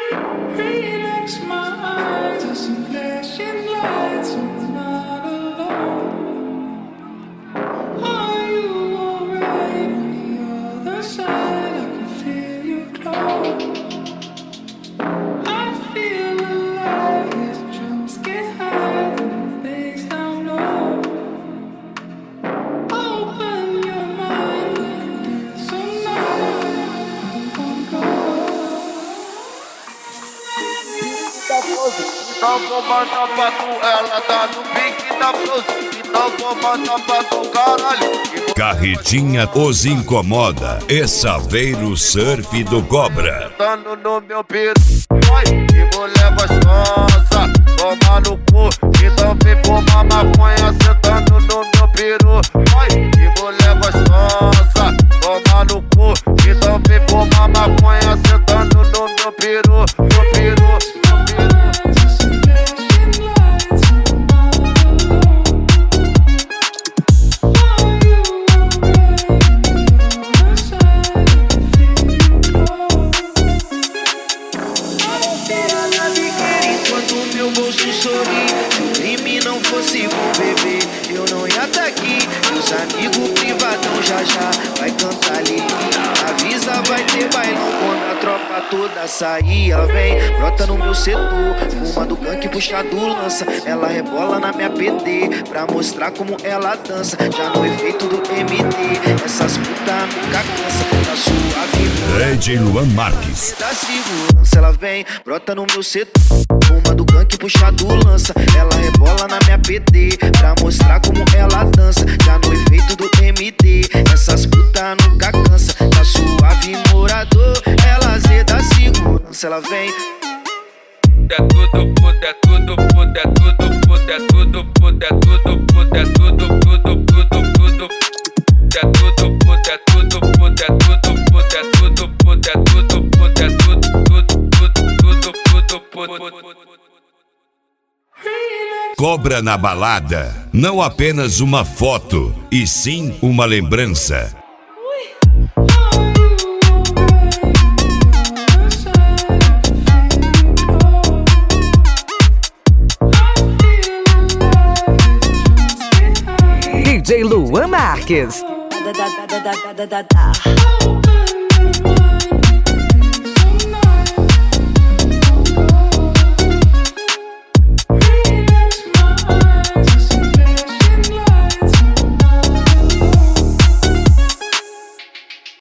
Relax my eyes, there's some flashing lights, I'm not alone. Are you alright on the other side? I can feel you close. I feel alive as drums get high and the bass down low. Open your mind, we can dance all night. I don't wanna go. Então vou mandar pra tu, ela tá no pique da blusa. Então vou mandar pra tu, caralho. Carretinha os incomoda. Essaveiro Surf do Cobra. Sentando no meu peru, oi, que mulher gostosa. Toma no cu, então vem fumar maconha. Sentando no meu peru, oi, que mulher gostosa. Toma no cu, então vem fumar maconha. Sentando no meu peru, meu peru. Vai cantar Lili, avisa, vai ter bailão quando a tropa toda sair. Ela vem, brota no meu setor, fuma do gank, puxa do lança. Ela rebola na minha PT, pra mostrar como ela dança. Já no efeito do MT, essas putas nunca cansa. Tá suave, DJ Luan Marques. da segurança. Ela vem, brota no meu setor, fuma do gank, puxa do lança. Ela rebola na minha PT, pra mostrar como ela dança. Já no efeito do MT, essas putas nunca cansa. Tá suave, morador, ela zé da segurança. Ela vem. É tudo, puta, é tudo, puta, é tudo, puta, é tudo, puta, é tudo, puta, é tudo, tudo, tudo, tudo. É tudo, puta, é tudo, puta, é tudo, puta, é tudo, puta, é tudo, puta, é tudo, tudo, tudo, tudo. Cobra na balada, não apenas uma foto, e sim uma lembrança. DJ Luan Marques. Da da da da da da da da.